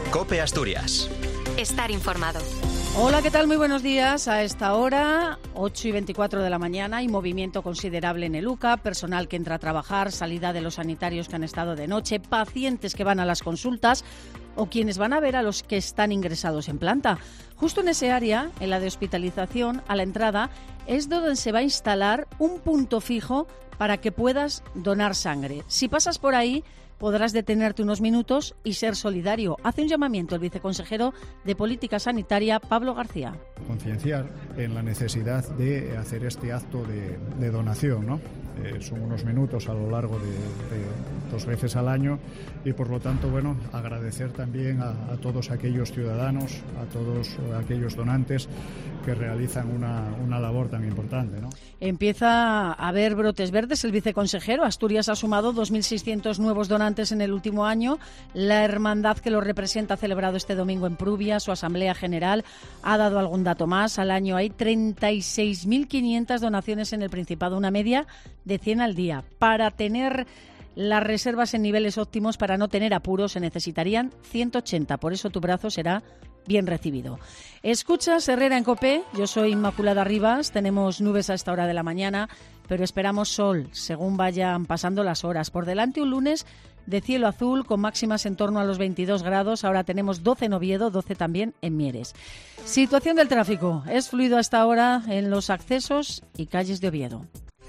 COPE Asturias. Estar informado. Hola, ¿qué tal? Muy buenos días. A esta hora, 8:24 de la mañana, hay movimiento considerable en el UCA, personal que entra a trabajar, salida de los sanitarios que han estado de noche, pacientes que van a las consultas o quienes van a ver a los que están ingresados en planta. Justo en ese área, en la de hospitalización, a la entrada, es donde se va a instalar un punto fijo para que puedas donar sangre. Si pasas por ahí, podrás detenerte unos minutos y ser solidario. Hace un llamamiento el viceconsejero de Política Sanitaria, Pablo García. Concienciar en la necesidad de hacer este acto de donación, ¿no? Son unos minutos a lo largo de 2 veces al año y, por lo tanto, bueno, agradecer también a todos aquellos ciudadanos, a todos aquellos donantes que realizan una labor tan importante, ¿no? Empieza a haber brotes verdes. El viceconsejero, Asturias ha sumado 2.600 nuevos donantes en el último año. La hermandad que lo representa ha celebrado este domingo en Prubia su asamblea general. Ha dado algún dato más. Al año hay 36.500 donaciones en el Principado, una media de 100 al día. Para tener las reservas en niveles óptimos, para no tener apuros, se necesitarían 180. Por eso tu brazo será bien recibido. Escuchas Herrera en COPE. Yo soy Inmaculada Rivas. Tenemos nubes a esta hora de la mañana, pero esperamos sol según vayan pasando las horas. Por delante un lunes de cielo azul con máximas en torno a los 22 grados. Ahora tenemos 12 en Oviedo, 12 también en Mieres. Situación del tráfico. Es fluido hasta ahora en los accesos y calles de Oviedo.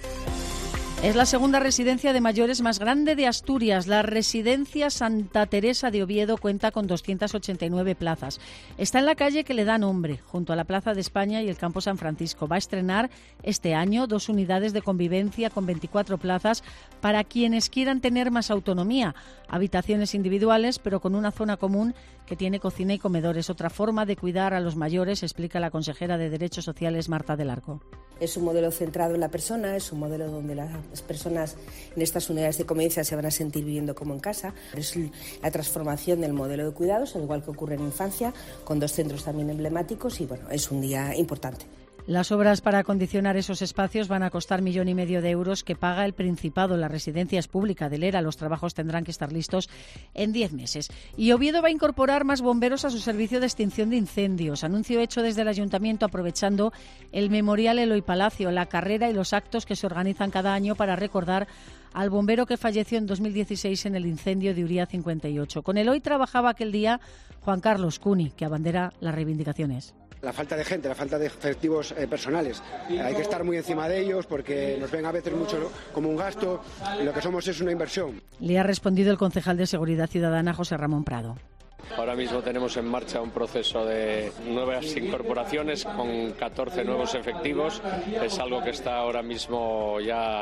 Es la segunda residencia de mayores más grande de Asturias. La residencia Santa Teresa de Oviedo cuenta con 289 plazas. Está en la calle que le da nombre, junto a la Plaza de España y el Campo San Francisco. Va a estrenar este año 2 unidades de convivencia con 24 plazas para quienes quieran tener más autonomía. Habitaciones individuales, pero con una zona común que tiene cocina y comedor. Es otra forma de cuidar a los mayores, explica la consejera de Derechos Sociales, Marta del Arco. Es un modelo centrado en la persona, es un modelo donde las personas en estas unidades de convivencia se van a sentir viviendo como en casa. Es la transformación del modelo de cuidados, al igual que ocurre en infancia, con 2 centros también emblemáticos y bueno, es un día importante. Las obras para acondicionar esos espacios van a costar 1,5 millones de euros que paga el Principado. La residencia es pública del ERA. Los trabajos tendrán que estar listos en 10 meses. Y Oviedo va a incorporar más bomberos a su servicio de extinción de incendios. Anuncio hecho desde el Ayuntamiento aprovechando el Memorial Eloy Palacio, la carrera y los actos que se organizan cada año para recordar al bombero que falleció en 2016 en el incendio de Uría 58. Con Eloy trabajaba aquel día Juan Carlos Cuni, que abandera las reivindicaciones. La falta de gente, la falta de efectivos personales. Hay que estar muy encima de ellos porque nos ven a veces mucho como un gasto y lo que somos es una inversión. Le ha respondido el concejal de Seguridad Ciudadana, José Ramón Prado. Ahora mismo tenemos en marcha un proceso de nuevas incorporaciones con 14 nuevos efectivos. Es algo que está ahora mismo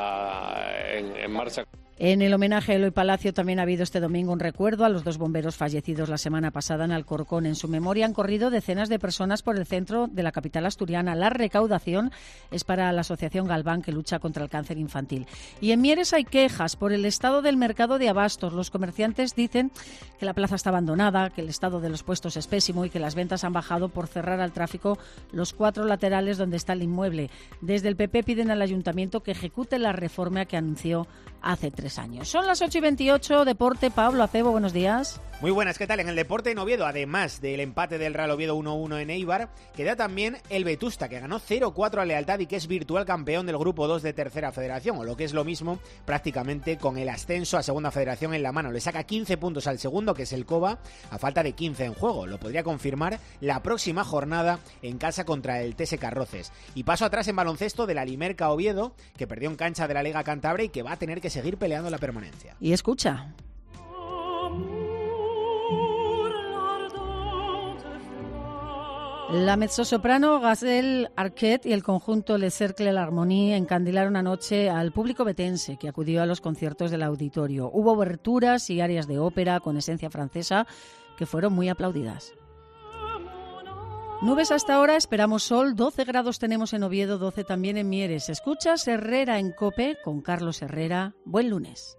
ya en marcha. En el homenaje a Eloy Palacio también ha habido este domingo un recuerdo a los 2 bomberos fallecidos la semana pasada en Alcorcón. En su memoria han corrido decenas de personas por el centro de la capital asturiana. La recaudación es para la Asociación Galván, que lucha contra el cáncer infantil. Y en Mieres hay quejas por el estado del mercado de abastos. Los comerciantes dicen que la plaza está abandonada, que el estado de los puestos es pésimo y que las ventas han bajado por cerrar al tráfico los 4 laterales donde está el inmueble. Desde el PP piden al Ayuntamiento que ejecute la reforma que anunció hace 3 años. Son las 8:28, Deporte. Pablo Acebo, buenos días. Muy buenas, ¿qué tal? En el deporte en Oviedo, además del empate del Real Oviedo 1-1 en Eibar, queda también el Vetusta, que ganó 0-4 a Lealtad y que es virtual campeón del Grupo 2 de Tercera Federación, o lo que es lo mismo prácticamente con el ascenso a Segunda Federación en la mano. Le saca 15 puntos al segundo, que es el Cova, a falta de 15 en juego. Lo podría confirmar la próxima jornada en casa contra el TSK Roces. Y paso atrás en baloncesto de la Limerca Oviedo, que perdió en cancha de la Liga Cantabria y que va a tener que seguir peleando la permanencia. Y escucha. La mezzosoprano Gazelle Arquette y el conjunto Le Cercle l'Harmonie encandilaron anoche al público betense que acudió a los conciertos del auditorio. Hubo oberturas y áreas de ópera con esencia francesa que fueron muy aplaudidas. Nubes hasta ahora, esperamos sol, 12 grados tenemos en Oviedo, 12 también en Mieres. Escuchas Herrera en COPE con Carlos Herrera. Buen lunes.